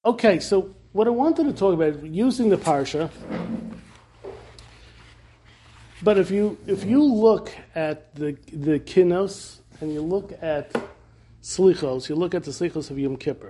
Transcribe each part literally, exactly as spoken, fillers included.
Okay, so what I wanted to talk about, using the Parsha, but if you if you look at the the Kinos, and you look at Slichos, you look at the Slichos of Yom Kippur.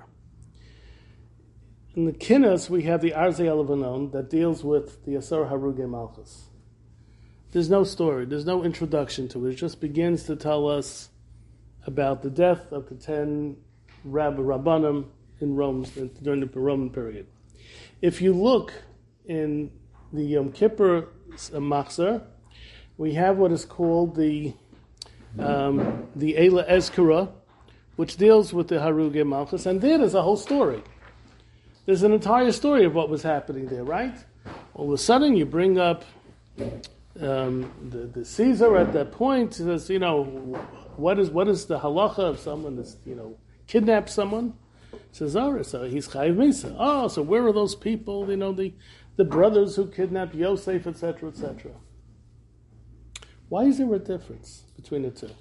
In the Kinos, we have the Arzei Levanon that deals with the Asar Harugei Malchus. There's no story, there's no introduction to it. It just begins to tell us about the death of the ten Rab- Rabbanim in Rome during the Roman period. If you look in the Yom Kippur Machzor, we have what is called the um, the Eila Ezkara, which deals with the Harugei Malchus, and there there's a whole story. There's an entire story of what was happening there, right? All of a sudden, you bring up um, the, the Caesar at that point. Says, you know, what is what is the halacha of someone that's, you know, kidnapped someone? Says, oh, so he's chayiv misa. Oh, so where are those people? You know, the the brothers who kidnapped Yosef, et cetera, et cetera. Why is there a difference between the two?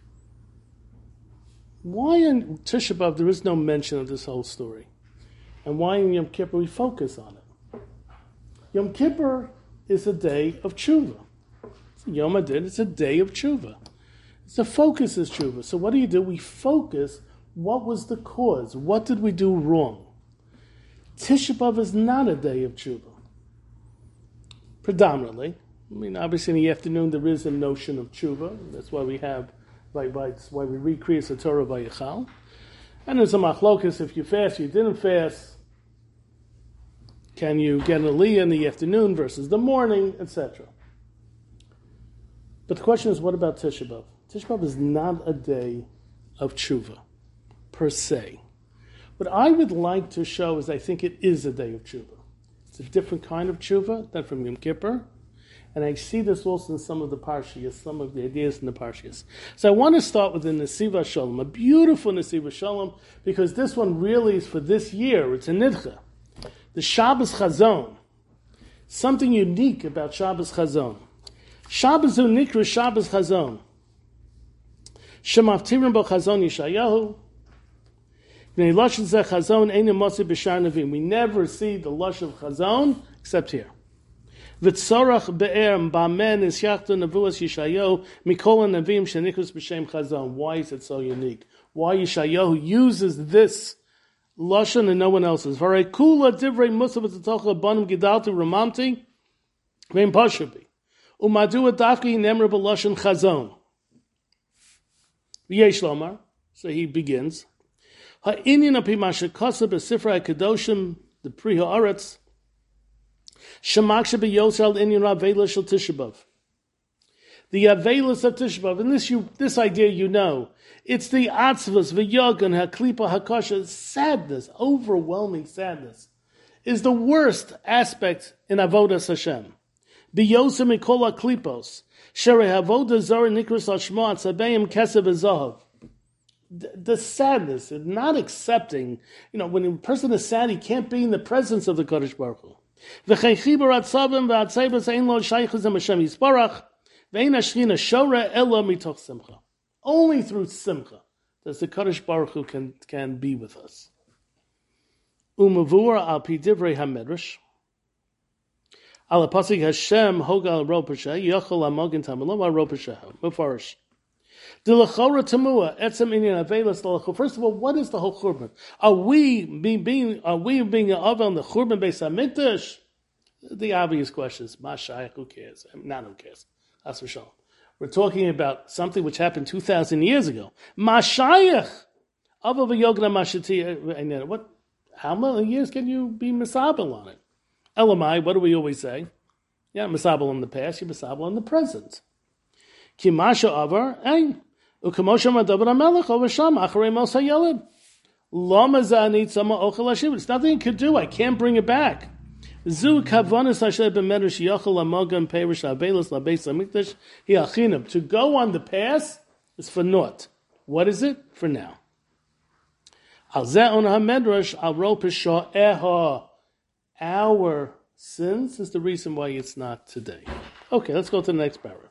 Why in Tisha B'Av there is no mention of this whole story? And why in Yom Kippur we focus on it? Yom Kippur is a day of tshuva. It's a Yom Adin, it's a day of tshuva. It's the focus is tshuva. So what do you do? We focus, what was the cause? What did we do wrong? Tisha B'Av is not a day of tshuva. Predominantly. I mean, obviously in the afternoon there is a notion of tshuva. That's why we have, why, that's why we recreate the Torah by Yichal. And there's a machlokus, if you fast, you didn't fast. Can you get an aliyah in the afternoon versus the morning, et cetera. But the question is, what about Tisha B'Av? Tisha B'Av is not a day of tshuva, per se. What I would like to show is I think it is a day of tshuva. It's a different kind of tshuva than from Yom Kippur. And I see this also in some of the Parshiyas, some of the ideas in the Parshiyas. So I want to start with the Nesiva Shalom, a beautiful Nesiva Shalom, because this one really is for this year. It's a Nidcha. The Shabbos Chazon. Something unique about Shabbos Chazon. Shabbos Unikra Shabbos Chazon. Shemaftirim bo Chazon Yeshayahu. We never see the lush of Chazon except here. V'tzorach be'er ba'men is yachtu nevuas Yeshayahu mikol hanavim shenikus b'shem Chazon. Why is it so unique? Why Yeshayahu uses this lashon and no one else's? V'arei kula divrei musa v'tzatocha banim gidalti ramamti v'im pashubi u'madu adafki nemra b'lashon Chazon. V'yesh lomar. So he begins. Ha'inyan api mashakasa b'sifra ha'kedoshim the pri ha'aretz Shemaksha b'yosel inyan avela shel Tisha B'Av. The avelas of Tisha B'Av, and this you, this idea you know, it's the atzvas v'yogan haklipa hakasha, sadness, overwhelming sadness, is the worst aspect in avodas Hashem. B'yosem mikol haklipos shere avoda zara nikras al shmo atzabeim kesev v'zahav. The sadness, and not accepting, you know, when a person is sad, he can't be in the presence of the Kadosh Baruch Hu. Only through simcha does the Kadosh Baruch Hu can, can be with us. Umavur al pi divrei hamedrash al pasuk Hashem hogal ro pesha yachol amogin tamalo ro pesha mufarish. First of all, what is the whole churban? Are we being, being are we being on the churban Beis Hamikdash? The obvious question is, Mashayach, who cares? I mean, not who cares. That's for sure. We're talking about something which happened two thousand years ago. Mashayach, what? How many years can you be misabel on it? Elamai, what do we always say? Yeah, misabel in the past, you're misabel in the present. Kimasha avar, ein. Ukamosha David HaMelech over Sham Acharei Mos HaYeled. Lama Zanit Sama Ochel Hashem. It's nothing you could do. I can't bring it back. Zu Kavanis Hashem B'Medrash Yachol Amogam Perish Abelos LaBeis HaMikdash Hiachinam. To go on the path is for naught. What is it? For now. Al Zeh On HaMedrash Al Ro Pesha Eha. Our sins is the reason why it's not today. Okay, let's go to the next paragraph.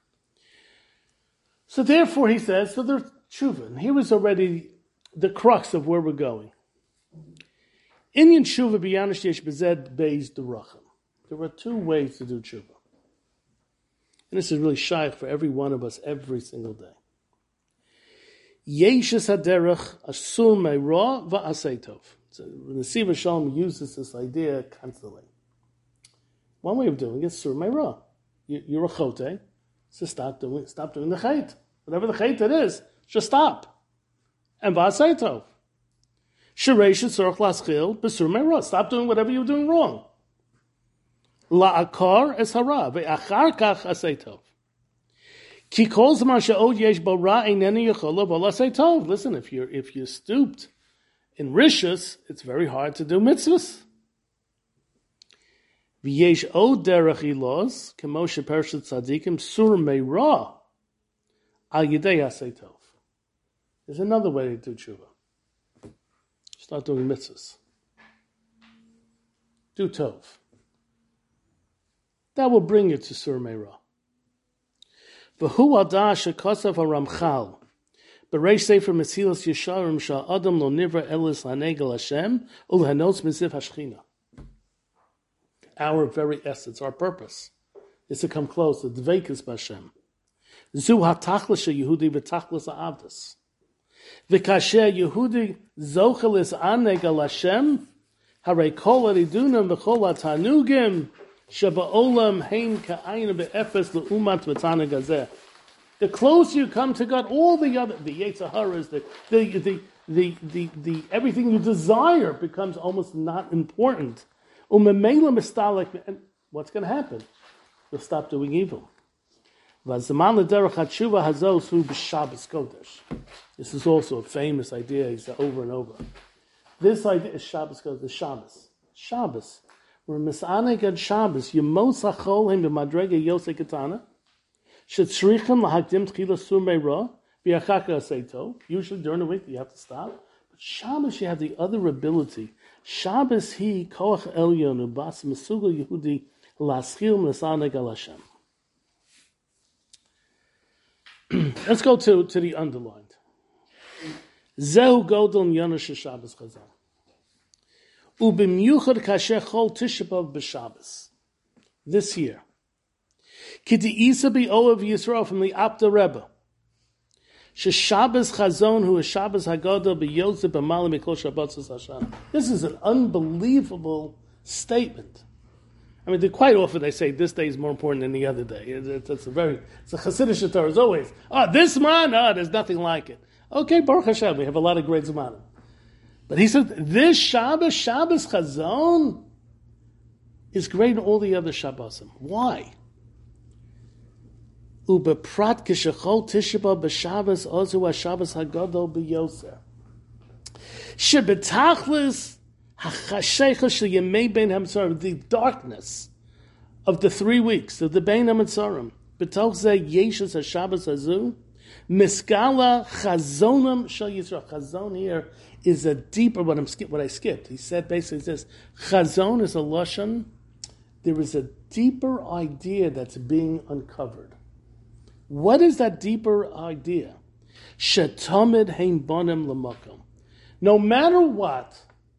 So therefore, he says, so there's tshuva. Here was already the crux of where we're going. Inyan tshuva b'yanish yesh bezed beis derachim. There are two ways to do tshuva. And this is really shaykh for every one of us every single day. Yeshes haderech asur me'ra va'asei tov. So the Nesiv Shalom uses this idea constantly. One way of doing it is sur me'ra. You're a chote, so stop doing stop doing the chait. Whatever the chait it is, just stop. And va'asei tov. Shereish tzorach laschil b'sur me'ra. Stop doing whatever you're doing wrong. La'akar es hara, ve'achar kach asei tov. Ki kol zman she'od yesh bo ra eineni yechol v'lo asei tov. Listen, if you're if you're stooped in rishus, it's very hard to do mitzvahs. V'yesh od derech ilos kemo shepershet tzadikim sur meira al yidei asei tov. There's another way to do tshuva. Start doing mitzvahs. Do tov. That will bring you to Sur Meira. V'hu adah shekosav haRamchal b'reish sefer Mesilas Yesharim sha'adam lo nivra elis lanegel Hashem ulhanos miziv hashchina. Our very essence, our purpose, is to come close to dveikus b'Hashem. Zu hatachlis sheYehudi v'tachlis ha'avdus. V'kasher Yehudi zochel is anegel Hashem harei kol aridunam v'chol hatanugim Shaba'olam hein ka'ayin be'efes le'umat v'tana gazeh. The closer you come to God, all the other, the Yetzaharas, the, the, the, the, the, the, everything you desire becomes almost not important. Umemela mistalik, and what's going to happen? You'll stop doing evil. V'zaman l'derech hatshuva hazos hu b'Shabbos Kodesh. This is also a famous idea. He said over and over. This idea is Shabbos Kodesh, the Shabbos. Shabbos. We're misaneg at Shabbos. Yemos hachol him b'madrega yosei katana. Shetzrichim lahakdim tchila sur meira v'yachaka aseito. Usually during the week you have to stop. But Shabbos you have the other ability. Shabbos he koach elyon ubas mesugal Yehudi laschil misaneg al Hashem. Let's go to, to the underlined. Zehu godol yonash Shabbos chazal. Ubimyuchad kasher chol Tisha B'Av b'Shabbos. This year. Kiti Isa B'Oav Yisrael from the Apta Rebbe. Sheshabbos chazon hu Shabbos hagadol b'yotze b'malim mikol Shabbotzos Hashanah. This is an unbelievable statement. I mean, quite often they say this day is more important than the other day. It's, it's, it's a very, it's a Hasidic Torah. It's always, oh, this man, oh, there's nothing like it. Okay, Baruch Hashem, we have a lot of great zmanim. But he said, this Shabbos, Shabbos Chazon, is great in all the other Shabbosim. Why? Ubeprat kishachol Tisha B'Av b'Shabbos ozu haShabbos hagadol b'yoser. Shebetachlis hachasheicha sheyemei bein hamtzarim, the darkness of the three weeks of the bein hamtzarim. B'toch zeh yeshes haShabbos hazu miskala chazonam shel Yisrael. Chazon here is a deeper, what, I'm skip, what I skipped. He said basically this, chazon is a lashon, there is a deeper idea that's being uncovered. What is that deeper idea? Shetamid hein bonim l'makom. No matter what,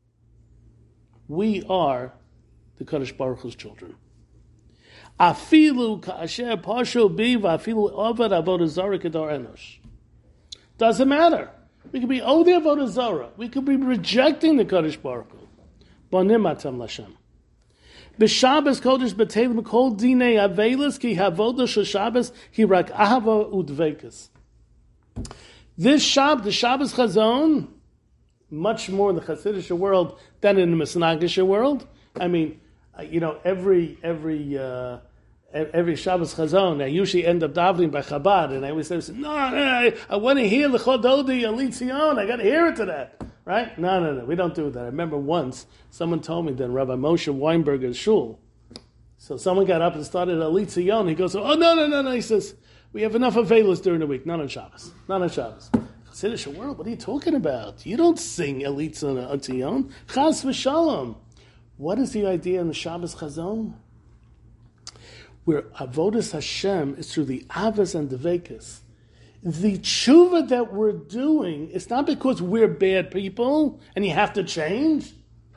we are the Kadosh Baruch Hu's children. Afilu ka'asher pashu bi v'afilu avad avodah zara kedar enosh. Doesn't matter. We could be Odei Avodah Zarah. We could be rejecting the Kadosh Baruch Hu. Bonim atam l'Hashem. B'Shabbos Kodesh b'Telim kol dinei avelis ki havodah shel Shabbos hi rak ahava udveikus. This Shabbos, the Shabbos Chazon, much more in the Hasidic world than in the Misnagish world. I mean, you know, every every uh, every Shabbos Chazon, I usually end up davening by Chabad, and I always say, no, no, I, I want to hear the Chododi Ali Tzion. I got to hear it to that, right? No, no, no, we don't do that. I remember once someone told me that Rabbi Moshe Weinberger's shul. So someone got up and started Ali Tzion. He goes, oh no, no, no, no. He says, we have enough availers during the week, not on Shabbos, not on Shabbos. Chassidish world, what are you talking about? You don't sing Ali Tzion. Chas v'shalom. What is the idea in the Shabbos Chazon? Where Avodas Hashem is through the Avos and the Vekas. The tshuva that we're doing is not because we're bad people and you have to change.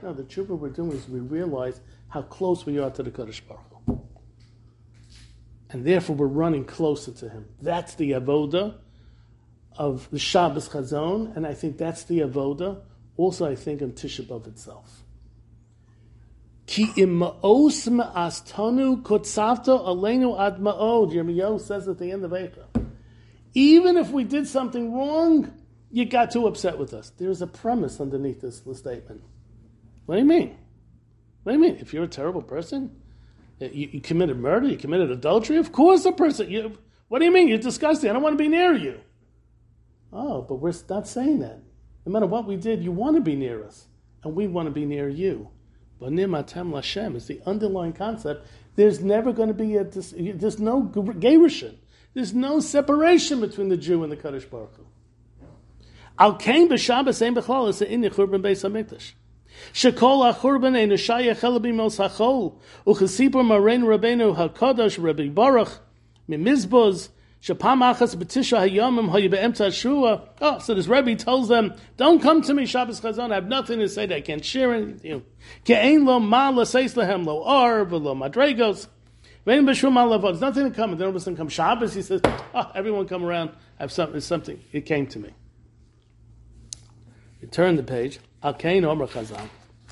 No, the tshuva we're doing is we realize how close we are to the Kadosh Baruch Hu. And therefore we're running closer to Him. That's the avoda of the Shabbos Chazon, and I think that's the avoda, also I think, of Tisha B'Av itself. Ki im ma'os ma'astanu kotzavto aleinu ad ma'od. Yirmiyahu says at the end of Eicha. Even if we did something wrong, you got too upset with us. There's a premise underneath this statement. What do you mean? What do you mean? If you're a terrible person, you, you committed murder, you committed adultery, of course a person, you, what do you mean? You're disgusting. I don't want to be near you. Oh, but we're not saying that. No matter what we did, you want to be near us, and we want to be near you. Banim atem lashem is the underlying concept. There's never going to be a, there's no gerushin. There's no separation between the Jew and the Kadosh Baruch Hu. Al kain b'Shabbos ein b'chlal is in Churban Beis Hamikdash. Shekol ha'churban ein neshayach el b'mos hachol uchesipur marein Rabbeinu hakadosh Rabbi Baruch mimizboz shapam achas b'tisha hayomim hayu be'emtza shua. Oh, so this Rebbe tells them, don't come to me Shabbos Chazon. I have nothing to say. That I can't share anything. Ke'ein lo ma l'seis lehem lo ar v'lo madregos. There's nothing to come. Then all of a sudden come Shabbos. He says, oh, everyone come around. I have something. something. It came to me. You turn the page. Al-Kain Omer Chazal.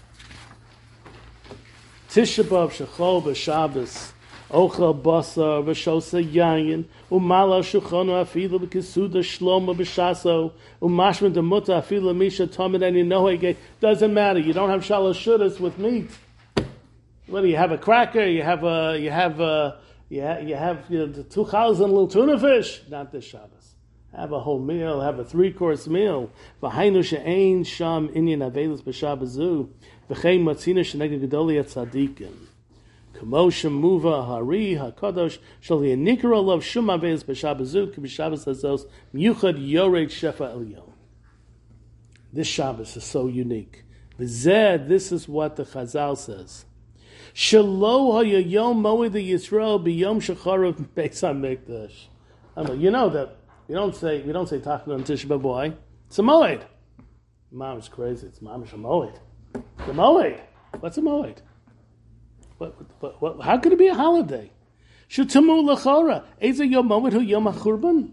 Tisha B'Av Shechol B'Shabbos Ochel Basar V'Shosa Yayin Umala Shuchonu Afilu B'Kisuda Shlomo B'Shaso Umashman Demuta Afilu Misha Tomid and Yinohege. Doesn't matter. You don't have Shalosh Shudas with meat. What do you have? A cracker? You have a you have a you have, you have you know, the two thousand little tuna fish. Not this Shabbos. Have a whole meal. Have a three course meal. V'hainu she'ein sham inyan avelus b'Shabbazu v'chein matzina sheneged gedoli at tzadikim. Kamosha muva hari hakadosh shal yinikra olav shum avelus b'Shabbazu k'b'Shabbos hazos miyuchad yored shefa elyon. This Shabbos is so unique. V'zeh, this is what the Chazal says. Shelo hayayom moed Yisrael biyom shacharav Beis Hamikdash. You know that we don't say we don't say Tachna on Tisha B'Av. Why? It's a moed. Mom is crazy. It's mom is a moed. It's a moed. What's a moed? What, what, what, how could it be a holiday? Shutamu lachora. Eza yom moed hu yom hachurban.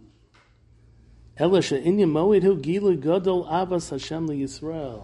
Ela she'inyan moed hu gilu gadol avas Hashem liyisrael.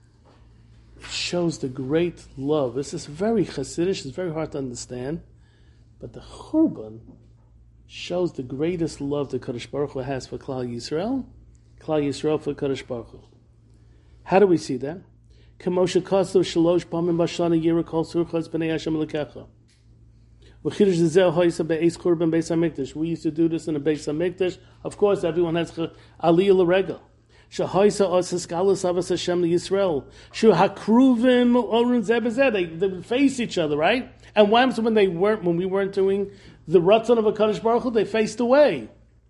It shows the great love. This is very chassidish. It's very hard to understand. But the Churban shows the greatest love the Kadosh Baruch Hu has for Klal Yisrael. Klal Yisrael for Kadosh Baruch Hu. How do we see that? Kamosha Kasu Shalosh Pamim Bashana Yira Kol Surchas B'nei Hashem Lekecha. V'chidush Zeh Ha'isa Be'ez Churban Beis Hamikdash. We used to do this in the Beis Hamikdash. Of course, everyone has Aliyah L'Regel. Shahaisa Osas Galus Avas Hashem Yisrael. Shu Hakruvim Orun Zebezeh. They they would face each other, right? And what happens when they weren't when we weren't doing the Ratzon of a Kadosh Baruch Hu? They faced away.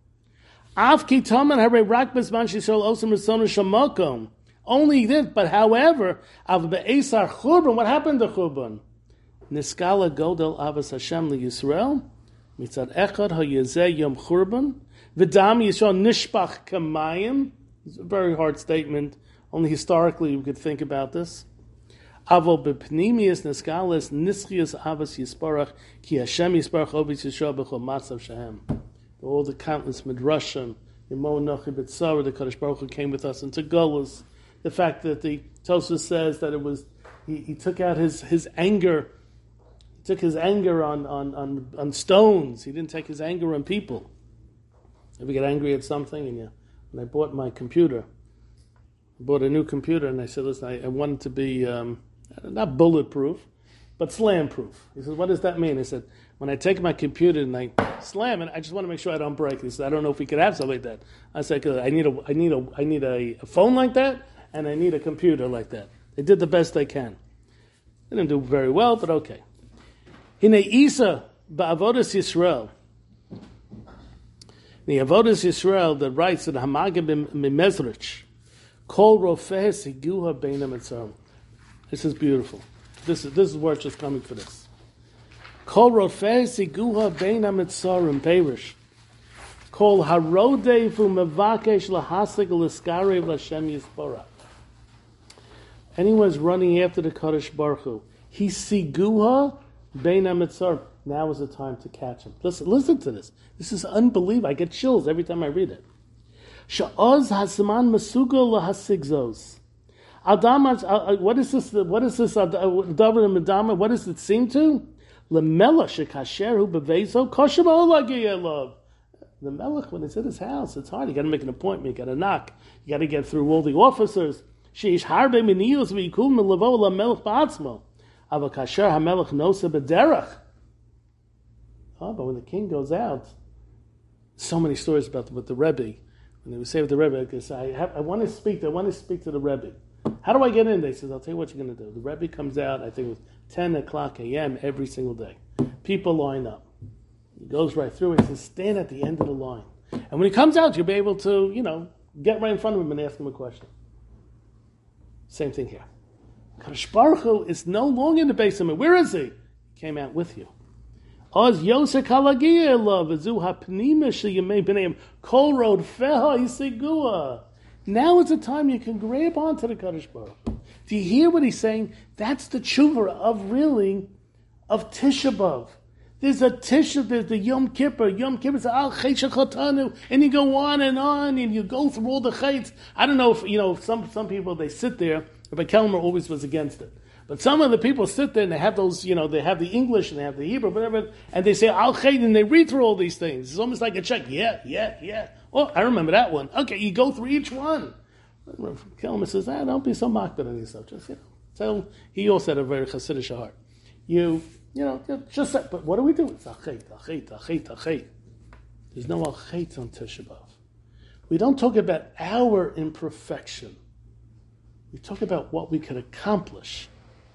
Av Kitaman Hare Rak Bezman Yisrael Osam Risonu Shamakom. Only this, but however, Av Be'esar Churban. What happened to Churban? Niskala Godel Avas Hashem Yisrael. Mitzad Echad HaYezeh Yom Churban. V'dam Yisrael Nishpach Kamayim. It's a very hard statement. Only historically we could think about this. Avol bepnimius neskalis nischius avas yisparach ki Hashem yisparach obis yisrael b'chol matzav shehem. All the countless midrashim, Yemo Nochi B'Tzara, the Kadosh Baruch Hu came with us into Golos. The fact that the Tosfos says that it was he, he took out his, his anger, he took his anger on, on, on, on stones. He didn't take his anger on people. Ever get angry at something and you When I bought my computer, I bought a new computer, and I said, listen, I, I want it to be um, not bulletproof, but slam-proof. He said, what does that mean? I said, when I take my computer and I slam it, I just want to make sure I don't break it. He said, I don't know if we could have something like that. I said, I need a, I need a, I need a, a phone like that, and I need a computer like that. They did the best they can. They didn't do very well, but okay. Hine Isa ba'avodas Yisrael. The Avodas Yisrael that writes in Hamagim Mimezrich, Kol Rofeh Siguha Beina Mitzvah. This is beautiful. This is this is where it's just coming for this. Kol Rofeh Siguha Beina Mitzvah Perish. Kol Harode Fu Mevakesh Lahasig Liskare V'Lashem Yispora. Anyone's running after the Kadosh Baruch Hu. He siguha bein hamitzar. Now is the time to catch him. Listen, listen to this. This is unbelievable. I get chills every time I read it. Sha'oz hasman masuga lahasigzos. Adam, what is this? What is this? David and Medama. What does it seem to? Lemela shekasheru beveso kosher ba'olagiyelov. The melech, when it's at his house, it's hard. You got to make an appointment. You got to knock. You got to get through all the officers. Sheish harbe miniyus v'yikum melavo lamelech ba'atzmo. Avakasher hamelech nosa b'derech. Oh, but when the king goes out, so many stories about the, with the Rebbe. When they would say with the Rebbe, because I have, I want to speak. To, I want to speak to the Rebbe. How do I get in? They says, I'll tell you what you're going to do. The Rebbe comes out. I think it was ten o'clock a.m. every single day. People line up. He goes right through. He says, stand at the end of the line. And when he comes out, you'll be able to, you know, get right in front of him and ask him a question. Same thing here. Kadosh Baruch Hu is no longer in the base of me. Where is he? He came out with you. Oz Yosek Halagia love Azu Hapnimish Yemei B'neim Kol Road Feha Yisigua. Now is the time you can grab onto the Kadosh Baruch Hu. Do you hear what he's saying? That's the tshuva of really of Tisha B'Av. There's a Tisha, there's the Yom Kippur. Yom Kippur is Al Chayt Shechatanu, and you go on and on, and you go through all the chayts. I don't know if you know some some people they sit there. Rabbi Kelmer always was against it. But some of the people sit there and they have those, you know, they have the English and they have the Hebrew, whatever, and they say Al Chayt and they read through all these things. It's almost like a check. Yeah, yeah, yeah. Oh, I remember that one. Okay, you go through each one. Kelmer says, ah, don't be so mocked on yourself. Just, you know. So he also had a very Hasidic heart. You, you know, just say, but what do we do? It's Achayt, Achayt, Achayt, Achayt. There's no Achayt on Tisha B'Av. We don't talk about our imperfection. We talk about what we could accomplish.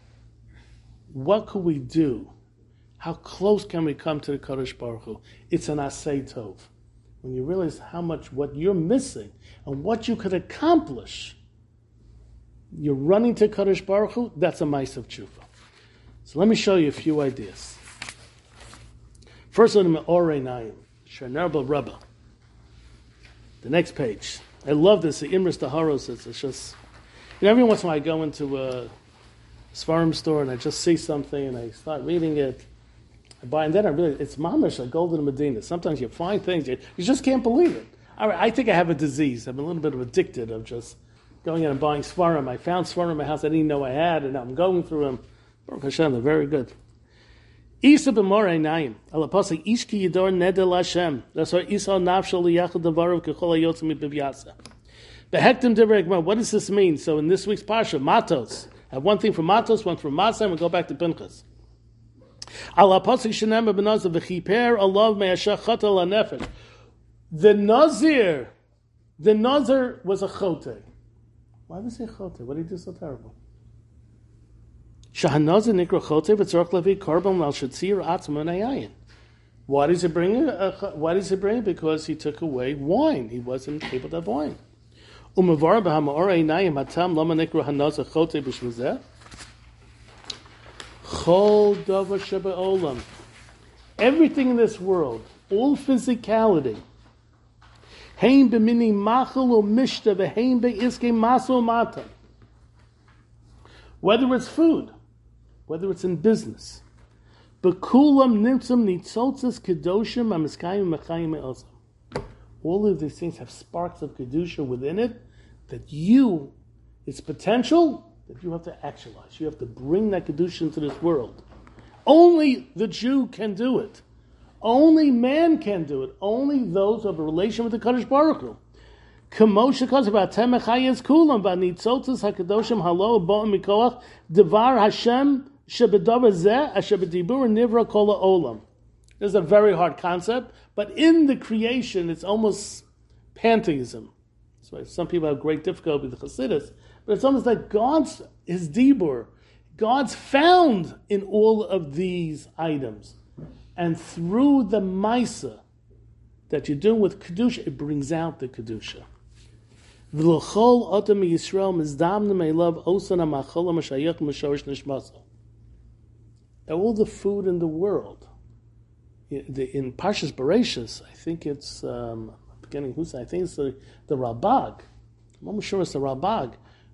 What could we do? How close can we come to the Kadosh Baruch Hu? It's an asay tov. When you realize how much, what you're missing, and what you could accomplish, you're running to Kadosh Baruch Hu, that's a ma'is of tshuva. So let me show you a few ideas. First one, Me'orei Naim, Shernerba Rebbe. The next page. I love this, the Imris Taharos, it's, it's just, you know, every once in a while I go into a Sfarim store and I just see something and I start reading it. I buy, and then I really, it's mamish, like Golden Medina. Sometimes you find things, you, you just can't believe it. I, I think I have a disease. I'm a little bit of addicted of just going in and buying Sfarim. I found Sfarim in my house I didn't know I had, and now I'm going through them. Baruch Hashem, they're very good. Isa b'morei nayim. Alapasik ishki yidor nedel Hashem. That's why Isa nafshal liyachad davarav kechol hayotzim mibivyasa. Behektim divrei Gemara. What does this mean? So in this week's parsha, Matos. I have one thing from Matos, one from Masa, and we go back to Pinchas. Alapasik shenem b'nazir v'chiper alav me'ashachat ala nefesh. The Nazir, the Nazir was a chote. Why was he a chote? What did he do so terrible? Shahanazir nikra chote v'tzorach levi korban al shatzir atzma nayayin. Why does he bring it? Uh, why does he bring it? Because he took away wine. He wasn't able to have wine. Umavar b'hama'orei nayim hatam lama nikra hanazir chote b'shmuzeh. Chol davar shebe'olam. Everything in this world, all physicality, Hein b'mini machal o mishta v'hein be'iske maso mata. Whether it's food, whether it's in business, b'kulam nimtzum nitzotzes kedoshim amiskayim mechayim me'osam. All of these things have sparks of kedusha within it that you, its potential, that you have to actualize. You have to bring that kedusha into this world. Only the Jew can do it. Only man can do it. Only those who have a relation with the Kadosh Baruch Hu. Kamosha calls about temechayes kulam v'nitzotzes hakadoshim halo bo'em mikoach devar Hashem shebedavar zeh asher b'dibur nivra kol ha'olam. This is a very hard concept, but in the creation, it's almost pantheism. That's why some people have great difficulty with the Chassidus, but it's almost like God's his dibur, God's found in all of these items. And through the Maisa that you're doing with Kedusha, it brings out the Kedusha. V'lochol otam Yisrael mizdamna me'elav osana ma'chola mashayach m'shorish nishmasa. All the food in the world. In Parshas Bereshis, I think it's, um, beginning, who's, I think it's the, the Rabag. I'm almost sure it's the Rabag,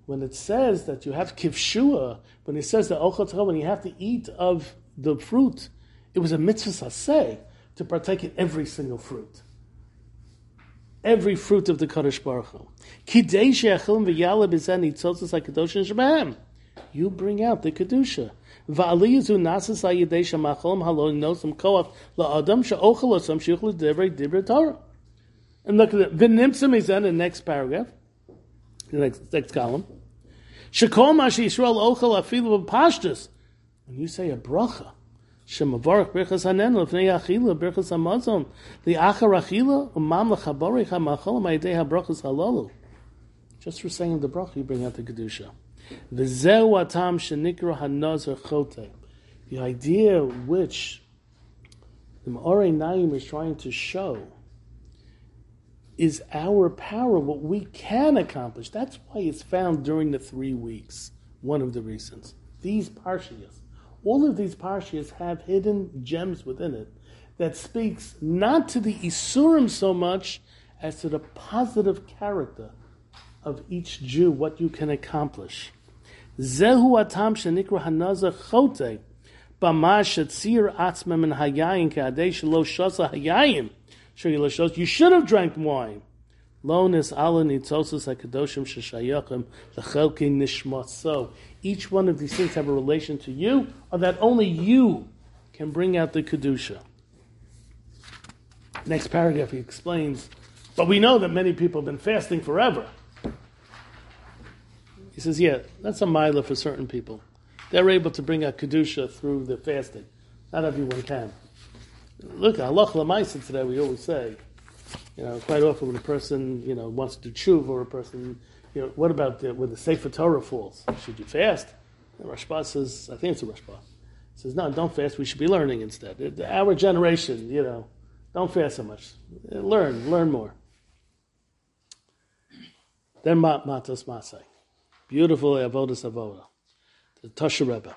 when it says that you have kivshua, when it says that ochel tzachal, when you have to eat of the fruit, it was a mitzvah saseh to partake in every single fruit. Every fruit of the Kadosh Baruch Hu. Kidei she'achilim v'yala b'zeh nitzotzos ha'kedoshin shebehem. You bring out the kedusha. Va'aliyazu nasas ha'yidei she'macholim halo nosam koach la'adam she'ochel osam shiuchel divrei divrei Torah. And look at it. V'nimtzim is in the next paragraph, the next, next column. Shekol ma she'Yisrael ochel afilu b'pashtus. When you say a bracha, Shemavarach birchas hanenu l'fnei achila birchas hamazon li'achar achila umam l'chaborich hamachol ma'idei habrachas halalu. Just for saying the bracha, you bring out the kedusha. V'zeu atam shenikra hanazar chote. The idea which the Me'orei Naim is trying to show is our power, what we can accomplish. That's why it's found during the three weeks. One of the reasons. These parshiyas. All of these parshiyas have hidden gems within it that speaks not to the Isurim so much as to the positive character of each Jew, what you can accomplish. Zehu atam shenikra hanazar chote b'ma shetzir atzmem min hayayin ke'adei shelo shasa hayayim sheri l'shos. You should have drank wine. Lo nis'ala nitzosos hakadoshim sheshayachim l'chelkei nishmat. So each one of these things have a relation to you, or that only you can bring out the kedusha. Next paragraph he explains, but we know that many people have been fasting forever. He says, yeah, that's a milah for certain people. They're able to bring out kedusha through the fasting. Not everyone can. Look, halach l'maisa today, we always say, you know, quite often when a person, you know, wants to do tshuva, or a person, you know, what about the, when the Sefer Torah falls? Should you fast? And Rashba says, I think it's a Rashba. He says, no, don't fast. We should be learning instead. It, our generation, you know, don't fast so much. Learn, learn more. Then Matos Masai. Beautiful Avodas Avoda. The Tosha Rebbe.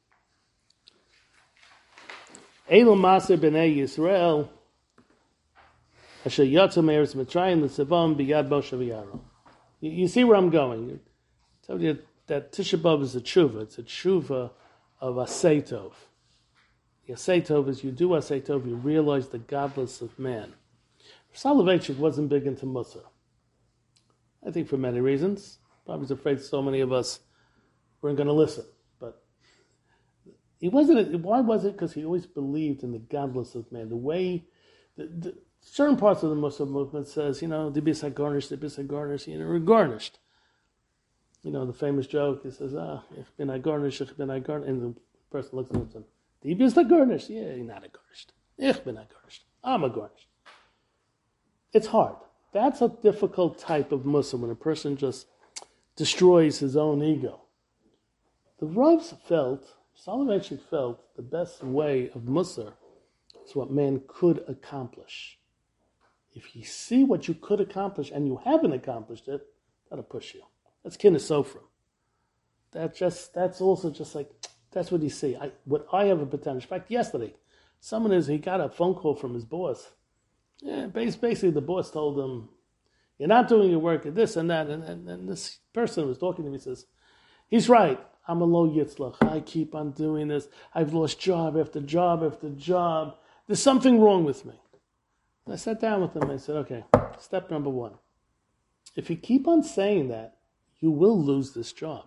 Elu Masai B'nai Yisrael Asher Yatzu Me'eretz Mitzrayim L'Tzavam B'Yad Moshe V'Aaron. You see where I'm going. I told you that Tisha B'Av is a tshuva. It's a tshuva of Asay Tov. The Asay Tov is you do Asay Tov, you realize the godless of man. Soloveitchik wasn't big into Musar. I think for many reasons. Probably was afraid so many of us weren't going to listen. But he wasn't. Why was it? Because he always believed in the godless of man. The way, the, the, certain parts of the Musar movement says, you know, the bis garnished, the bis garnished, you know, we're garnished. You know, the famous joke, he says, ah, ich bin garnished, ich bin garnished, and the person looks at him and says, die bist garnished? Yeah, you're not a garnished. Ich bin garnished. I'm a garnished. It's hard. That's a difficult type of Musar when a person just destroys his own ego. The Ravs felt, Soloveitchik felt, the best way of Musar is what man could accomplish. If you see what you could accomplish and you haven't accomplished it, that'll push you. That's Kinnis Sofrim. That just that's also just like that's what you see. I what I have a potential. In fact, yesterday, someone is he got a phone call from his boss. Yeah, basically the boss told him, "You're not doing your work at this and that." And, and, and this person was talking to me says, "He's right. I'm a low yitzlach. I keep on doing this. I've lost job after job after job. There's something wrong with me." And I sat down with him and I said, "Okay, step number one. If you keep on saying that, you will lose this job.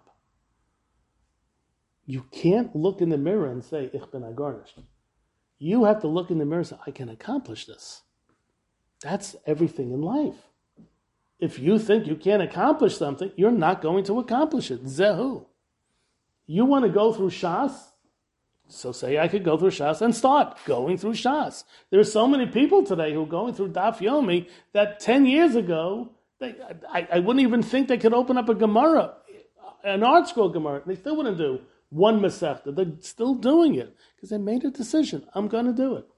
You can't look in the mirror and say, ich bin garnished. You have to look in the mirror and say, I can accomplish this. That's everything in life. If you think you can't accomplish something, you're not going to accomplish it. Zehu. You want to go through Shas? So say I could go through Shas and start going through Shas. There are so many people today who are going through Daf Yomi that ten years ago, they, I, I wouldn't even think they could open up a Gemara, an art scroll Gemara. They still wouldn't do one Masechta. They're still doing it because they made a decision. I'm going to do it.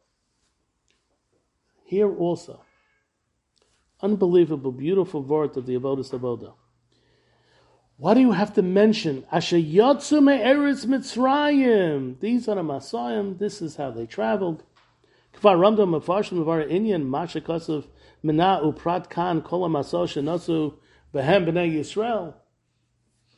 Here also, unbelievable, beautiful word of the Avodas Avoda. Why do you have to mention Asher Yatzu Me'eretz Mitzrayim? These are the Masayim. This is how they traveled. Kvar Ramdam Mefarshim Mevar Inyan Masha Kasav Mina Uprat Kan Kol HaMasal Shenasu Behem B'nei Yisrael.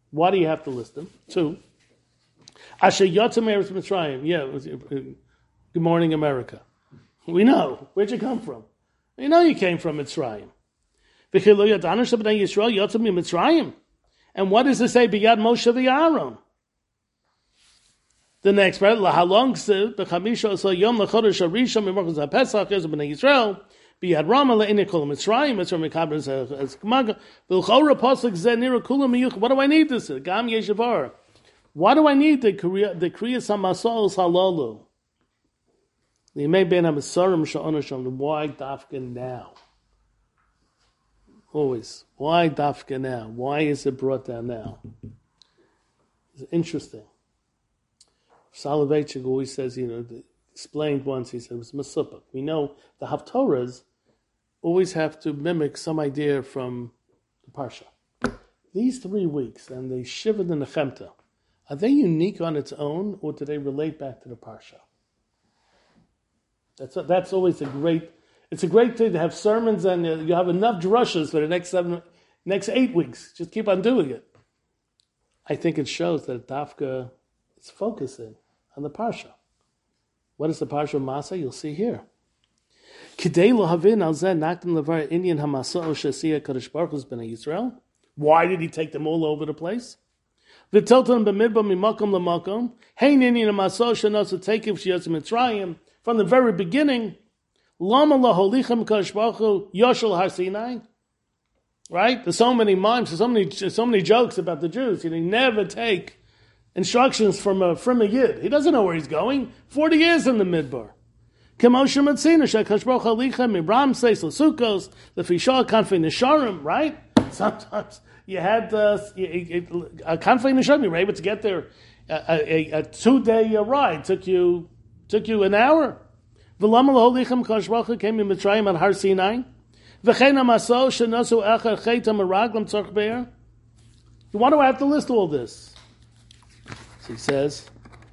Why do you have to list them? Two. Asher Yotzim Eretz Mitzrayim. Yeah, it was, uh, good morning, America. We know. Where'd you come from? We know you came from Mitzrayim. And what does it say? Biyad Moshe v'Aaron. The next part, lahalongse b'chamisha so yom lechodesh harishon mimorchus haPesach yom b'nei Yisrael biyad Rama le'inei kol Mitzrayim Mitzrayim mekabel as kamaga v'lchora pasuk zeh nira kula miyuch. What do I need this? Gam yeshavar. Why do I need the kriya the kriya samasos halalu? The may ben hamasarim sha'onasham. Why dafka now? Always. Why dafka now? Why is it brought down now? It's interesting. Soloveitchik always says, you know, explained once, he said, it was Masupah. We know the Haftorahs always have to mimic some idea from the Parsha. These three weeks, and the Shiva and the Nechemta, are they unique on its own, or do they relate back to the Parsha? That's that's always a great, it's a great thing to have sermons, and you have enough drushas for the next seven, next eight weeks. Just keep on doing it. I think it shows that Dafka is focusing on the Parsha. What is the Parsha of Masa? You'll see here. Why did he take them all over the place? From the very beginning, right? There's so many mimes, there's so many, so many jokes about the Jews. You know, never take instructions from a from a yid. He doesn't know where he's going. Forty years in the midbar. Right? Sometimes you had uh, a Kanfei Nesharim. You were able to get there. A, a, a two-day ride took you took you an hour. Came in Mitzrayim on Har Sinai. Why do I have to list all this? So he says,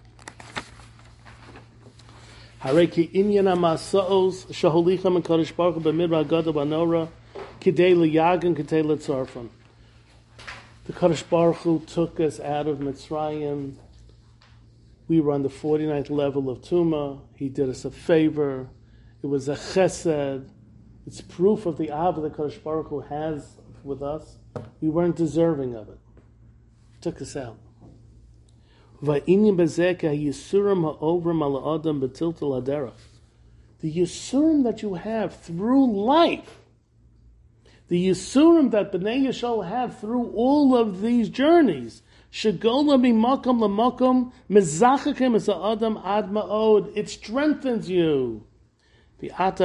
Hareki inyana masaos shaholichem and Kodesh Baruch Hu b'midbar gadol banora kidei liyagan kidei letzarfon. The Kodesh Baruch Hu took us out of Mitzrayim. We were on the forty-ninth level of Tumah. He did us a favor. It was a chesed. It's proof of the Ava that Kodesh Baruch Hu has with us. We weren't deserving of it. He took us out. The Yisurim that you have through life, the Yisurim that Bnei Yisrael have through all of these journeys, it strengthens you. It's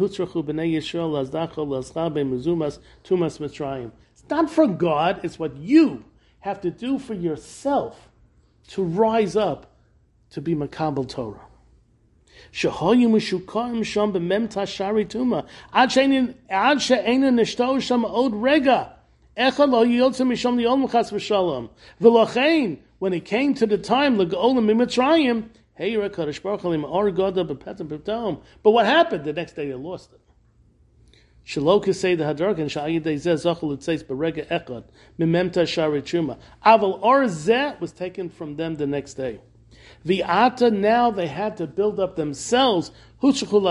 not for God, it's what you have to do for yourself to rise up to be Makabel Torah. Shehoyu mishukaim sham b'mem tashari tuma ad she'ein ad she'ein nishto sham od rega echad lo yotze misham li'ol chas v'shalom v'lochein when it came to the time l'geolim mitzrayim hey Kadosh Baruch Hu or goda b'petam b'tom. But what happened? The next day they lost it. Shaloka say the hadarkan sha'ayidei zeh zachol utzeis b'rega echad b'mem tashari tuma aval or zeh was taken from them the next day. The Ata, now they had to build up themselves. Beautiful.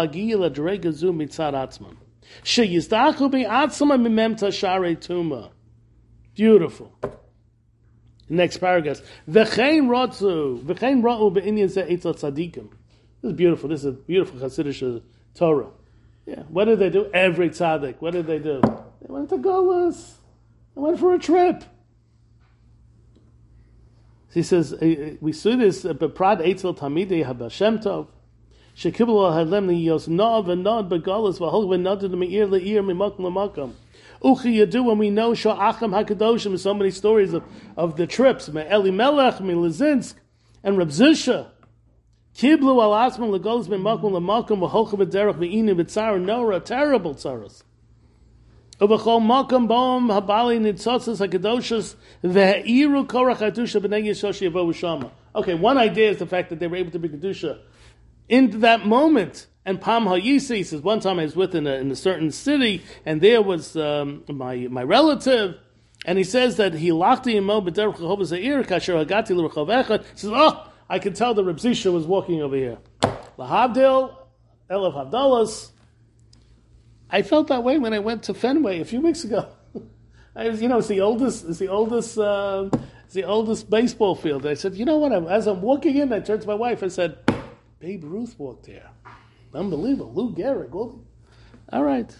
Next paragraph. This is beautiful. This is a beautiful Hasidic Torah. Yeah. What did they do? Every tzaddik. What did they do? They went to Golas. They went for a trip. He says, we see this, Beprad Eitzel Tamidei HaBashem Tov, Shekibel HaLem Niyos Nov and Nod Begalas V'Hol V'Nod Me'ir Le'ir Mimak L'Makam. Uchi Yadu, and we know Sha'acham HaKadoshim, so many stories of, of the trips, Me'eli Melech, Me'Lezinsk, and Reb Zisha. Kiblu Al Asman L'Golas Mimakam L'Makam V'Holcha V'Derech V'Ini V'Tzar Nora, terrible tzaras. Okay, one idea is the fact that they were able to be Kedusha in that moment. And Pam Hayisi says, one time I was with in a, in a certain city, and there was um, my my relative, And he says that he locked the imo b'derech Rehov Za'ir kasher hagati l'Rehov Echad. He says, oh, I can tell the Reb Zisha was walking over here. Lahavdil, Elav Havdalas. I felt that way when I went to Fenway a few weeks ago. I was, you know, it's the oldest, it's the oldest, uh, it's the oldest baseball field. I said, you know what? As I'm walking in, I turned to my wife. I said, Babe Ruth walked here. Unbelievable. Lou Gehrig. All, all right.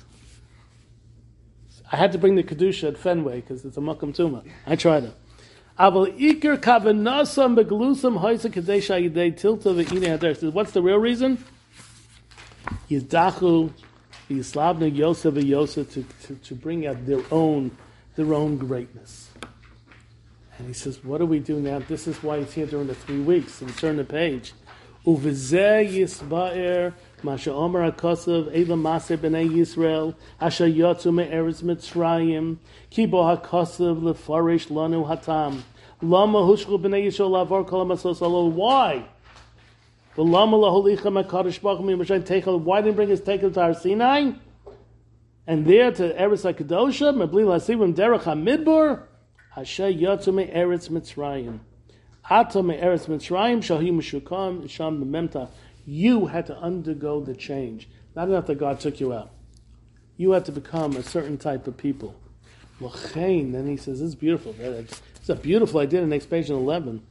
I had to bring the kedusha at Fenway because it's a makam tuma. I tried it. Aval iker kavanasam begelusam hoisa kadesha yidei tilta ve'ine hader. What's the real reason? Yidachu Yislavna Yosef and Yosef to, to, to bring out their own their own greatness. And he says, what do we do now? This is why he's here during the three weeks. So we turn the page. Uvizeh Yisba'er Masha Omer HaKosav Eva Maser B'nai Yisrael Asha Yotzu Me'eretz Mitzrayim Ki Bo HaKosav Lefarish Lanu Hatam Lama Hushchu B'nai Yisrael Lavar Kol HaMasos Alo. Why? Why didn't bring his Tekel to Har Sinai? And there to Eretz HaKadosha, Mebli Lasivim Derech HaMidbar, Asher Yotzu Me'eretz Mitzrayim. Ata Me'eretz Mitzrayim, Shahim Meshukam, Sham Memta. You had to undergo the change. Not enough that God took you out. You had to become a certain type of people. L'chein, then he says, this is beautiful. It's a beautiful idea, the next page in eleven.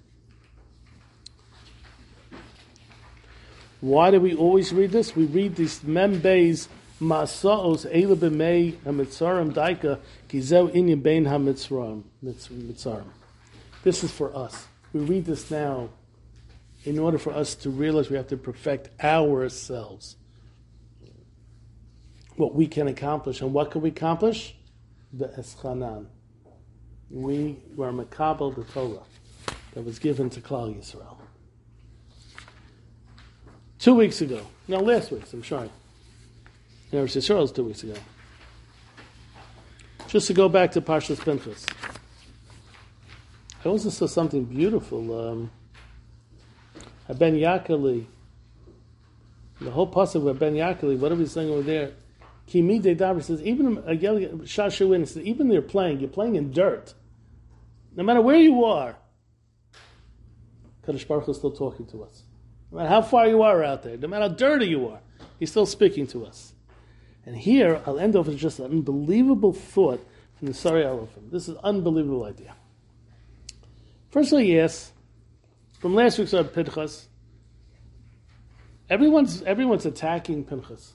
Why do we always read this? We read these membeis masaos eila b'mei hamitzarim daika gizeu inyan bein hamitzarim mitzarim. This is for us. We read this now in order for us to realize we have to perfect ourselves. What we can accomplish. And what can we accomplish? The eschanan. We were makabel the Torah that was given to Klal Yisrael. Two weeks ago. No, last week, I'm sorry. Eretz Yisrael was two weeks ago. Just to go back to Parshas Pinchas. I also saw something beautiful. Um, Ben Yakali, the whole pasuk of Ben Yakali, what are we saying over there? Kimi de Davar says, even Shashuin says, even they're playing, you're playing in dirt. No matter where you are, Kadosh Baruch Hu is still talking to us. No matter how far you are out there, no matter how dirty you are, he's still speaking to us. And here, I'll end off with just an unbelievable thought from the Sari Elephant. This is an unbelievable idea. Firstly, yes, from last week's on Pinchas, everyone's everyone's attacking Pinchas.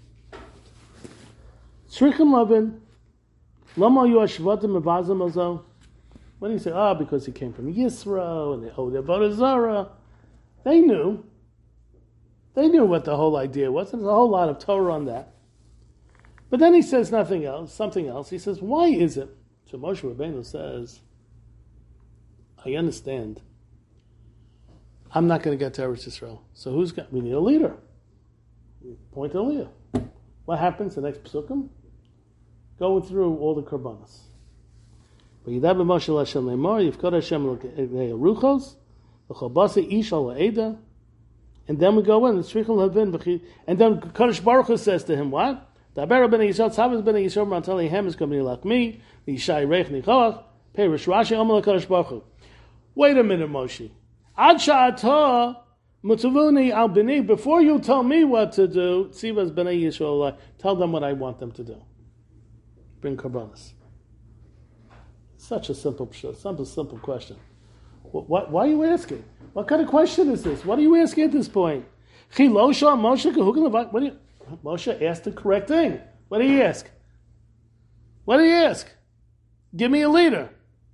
Tzrichim Lavin, Lama Yu Ashvatim Mevazim Ozo. When do you say, ah, oh, because he came from Yisro and they owed their Avodah Zarah. They knew. They knew what the whole idea was. There's a whole lot of Torah on that. But then he says nothing else, something else. He says, why is it? So Moshe Rabbeinu says, I understand. I'm not going to get to Eretz Yisrael. So who's got? We need a leader. We point to a leader. What happens the next psukim? Going through all the korbanos. But Yidaber Moshe Hashem Lemor, Yifkod Hashem Ruchos, L'Chabase Ish Al Eda, and then we go in and Tzrichim Levin, and then Kadosh Baruch Hu says to him, what? Daber Ben Yisrael Tzavos Ben Yisrael Mantali Hem is coming like me, the Yishai Reich Nichoach, Perish Rashi Omer Kadosh Baruch Hu. Wait a minute, Moshe. Ad Sha'ata Mutavuni Al Bini. Before you tell me what to do, Tzivas Bnei Yisrael, tell them what I want them to do. Bring korbanos. Such a simple, simple, simple question. What, what, why are you asking? What kind of question is this? What are you asking at this point? Chilosha Moshe What do you? Moshe asked the correct thing. What did he ask? What did he ask? Give me a leader.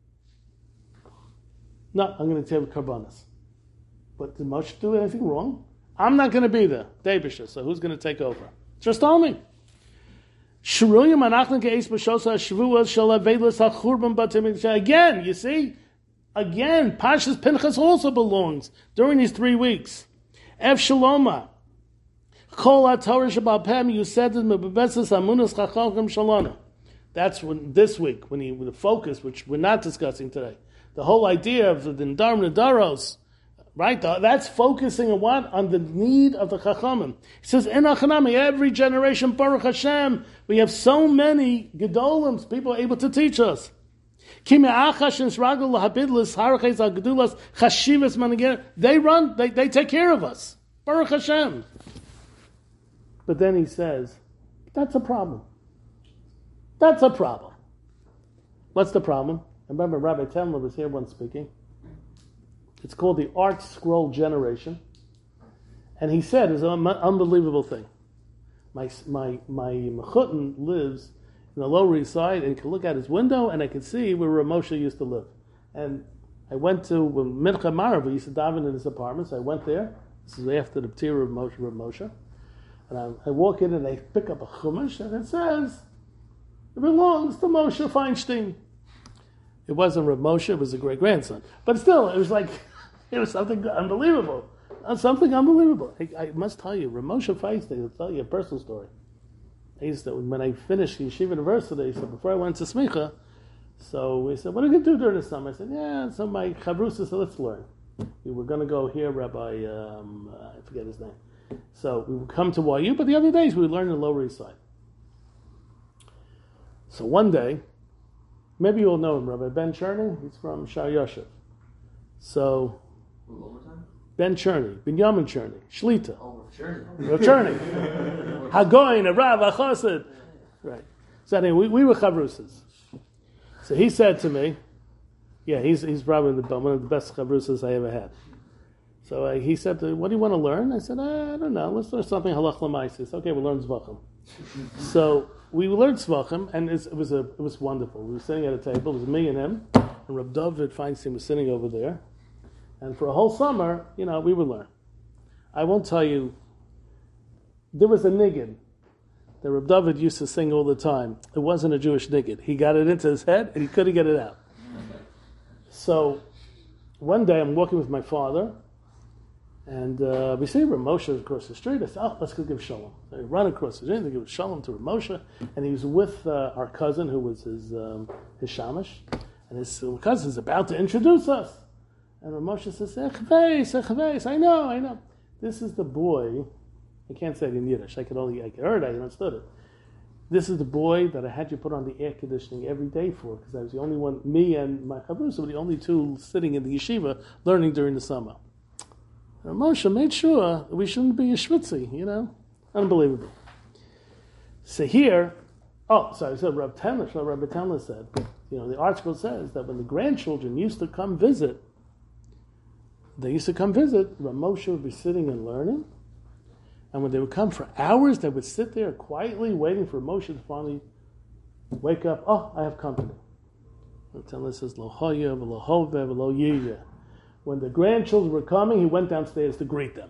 No, I'm going to tell korbanos. But did Moshe do anything wrong? I'm not going to be there. Davisha. So who's going to take over? Just tell me. Again, you see? Again, Pashas Pinchas also belongs during these three weeks. F. Shaloma. Kol HaTorah Shabbat you said that's when this week, when he, with the focus, which we're not discussing today. The whole idea of the Nidar Nidaros, right? That's focusing on what? On the need of the Chachamim. He says, in Achanami, every generation, Baruch Hashem, we have so many Gedolims, people are able to teach us. They run, they, they take care of us. Baruch Hashem. But then he says, that's a problem. That's a problem. What's the problem? I remember Rabbi Tendler was here once speaking. It's called the Art Scroll Generation. And he said, it's an unbelievable thing. My my my mechutin lives in the Lower East Side, and you can look out his window, and I can see where Rav Moshe used to live. And I went to when Mincha Marav, we used to daven in his apartment, so I went there. This is after the P'tira of Moshe, Rav Moshe. And I, I walk in, and I pick up a chumash, and it says, it belongs to Moshe Feinstein. It wasn't Rav Moshe, it was a great-grandson. But still, it was like, it was something unbelievable. Something unbelievable. I, I must tell you, Rav Moshe Feinstein, I'll tell you a personal story. I used to, when I finished Yeshiva University, so before I went to Smicha, so we said, what are you going to do during the summer? I said, yeah, so my chavrusa said, let's learn. We were going to go here, Rabbi, um, I forget his name. So we would come to Y U, but the other days we would learn in the Lower East Side. So one day, maybe you all know him, Rabbi Ben Cherny, he's from Shar Yoshev. So, Ben Cherny, Binyamin Cherny, Shlita. Oh, Cherny. Rav Cherny. Hagoyin, a Rav, a Chassid. Right. So anyway, we, we were chavrusas. So he said to me, yeah, he's he's probably the, one of the best chavrusas I ever had. So uh, he said, to, what do you want to learn? I said, I don't know, let's learn something halach l'maisis. Okay, we'll learn Zvachim. So we learned Zvachim, and it was a it was wonderful. We were sitting at a table, it was me and him, and Reb David Feinstein was sitting over there. And for a whole summer, you know, we would learn. I won't tell you, there was a niggin that Reb David used to sing all the time. It wasn't a Jewish niggin. He got it into his head, and he couldn't get it out. So one day I'm walking with my father, and uh, we see Rav Moshe across the street. I said, oh, let's go give shalom. So I run across the street to give shalom to Rav Moshe, and he was with uh, our cousin, who was his um, his shamash, and his cousin is about to introduce us. And Rav Moshe says, Echveis, Echveis, I know, I know. This is the boy, I can't say it in Yiddish, I could only, I heard it, I understood it. This is the boy that I had you put on the air conditioning every day for, because I was the only one, me and my chavrusa were the only two sitting in the yeshiva learning during the summer. And Moshe made sure that we shouldn't be a schwitzi, you know? Unbelievable. So here, oh, sorry, so Rabbi Tendler, so Rabbi Tendler said, you know, the article says that when the grandchildren used to come visit, they used to come visit, Rav Moshe would be sitting and learning, and when they would come for hours, they would sit there quietly waiting for Moshe to finally wake up. Oh, I have company. Rav Tendler says, Lo hoya, v'lo hove, v'lo yiyeh. When the grandchildren were coming, he went downstairs to greet them.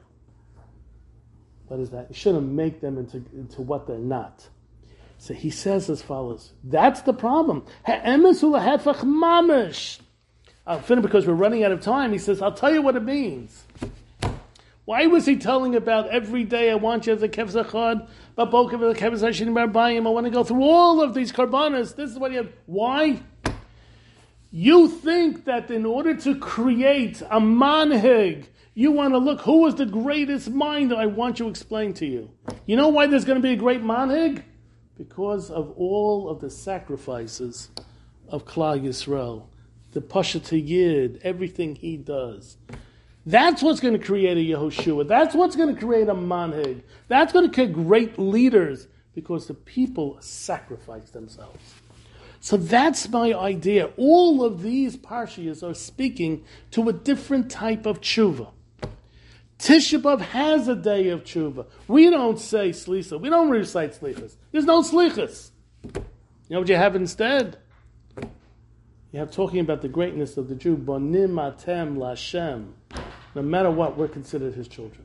What is that? You shouldn't make them into, into what they're not. So he says as follows, that's the problem. Ha'emes hu lahefach mamish. I'll finish because we're running out of time. He says, I'll tell you what it means. Why was he telling about every day I want you as a kevz achad, but bokev as a kevz hashinim barbayim? I want to go through all of these karbanas. This is what he had. Why? You think that in order to create a manhig, you want to look, who was the greatest mind that I want to explain to you? You know why there's going to be a great manhig? Because of all of the sacrifices of Klal Yisrael. The Pashat Yid, everything he does. That's what's going to create a Yehoshua. That's what's going to create a manhig. That's going to create great leaders because the people sacrifice themselves. So that's my idea. All of these parshiyas are speaking to a different type of tshuva. Tisha B'Av has a day of tshuva. We don't say slisa. We don't recite slichas. There's no slichas. You know what you have instead? You have talking about the greatness of the Jew, Bonim Atem Lashem. No matter what, we're considered his children.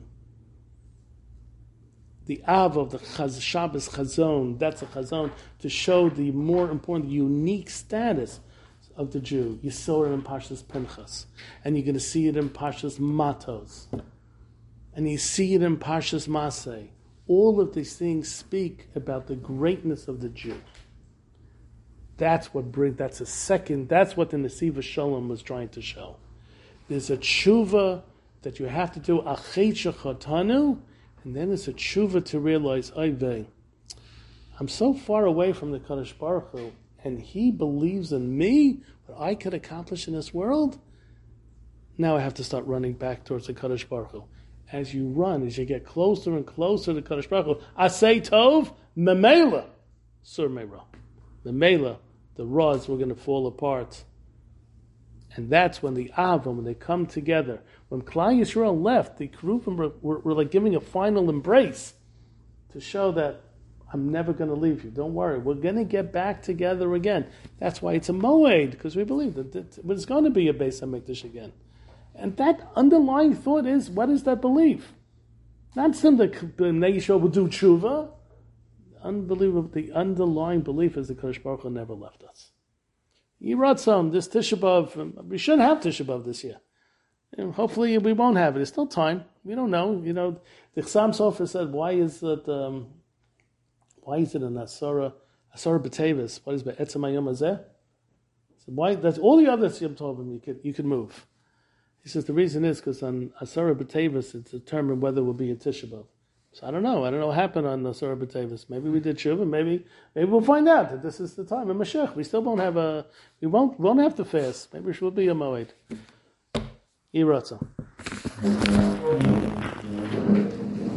The Av of the Chaz, Shabbos Chazon, that's a Chazon, to show the more important, the unique status of the Jew. You saw it in Parshas Pinchas, and you're going to see it in Parshas Matos, and you see it in Parshas Maseh. All of these things speak about the greatness of the Jew. That's what bring. That's a second. That's what the Nesiva Shalom was trying to show. There's a tshuva that you have to do achet shechatanu, and then it's a tshuva to realize, Ayvei, I'm so far away from the Kadosh Baruch Hu, and he believes in me, what I could accomplish in this world, now I have to start running back towards the Kadosh Baruch Hu. As you run, as you get closer and closer to the Kadosh Baruch Hu, Asay Tov, Memela, Sur Meira. Memela, the rods were going to fall apart. And that's when the Avim, when they come together, when Klal Yisrael left, the Keruvim were, were, were like giving a final embrace to show that I'm never going to leave you. Don't worry. We're going to get back together again. That's why it's a Moed, because we believe that there's going to be a Beis HaMikdash again. And that underlying thought is, what is that belief? Not simply that Bnei Yisrael will do tshuva. Unbelievable. The underlying belief is that Kadosh Baruch Hu never left us. Yiratzon, this Tisha B'Av, we shouldn't have Tisha B'Av this year. And hopefully we won't have it. There's still time. We don't know. You know, the Chassam Sofer said, why is it, um, why is it an Asara, Asara B'Tevis? What is Be'etzem HaYom Hazeh? So why, that's all the other Yom Tovim you could, you could move. He says the reason is because on Asara B'Tevis it's determined whether it will be a Tisha B'Av. So I don't know. I don't know what happened on Asara B'Tevis. Maybe we did Shuvah. Maybe maybe we'll find out that this is the time. In Mashiach, we still won't have a. We won't won't have to fast. Maybe it will be a Moed. Yiratzah.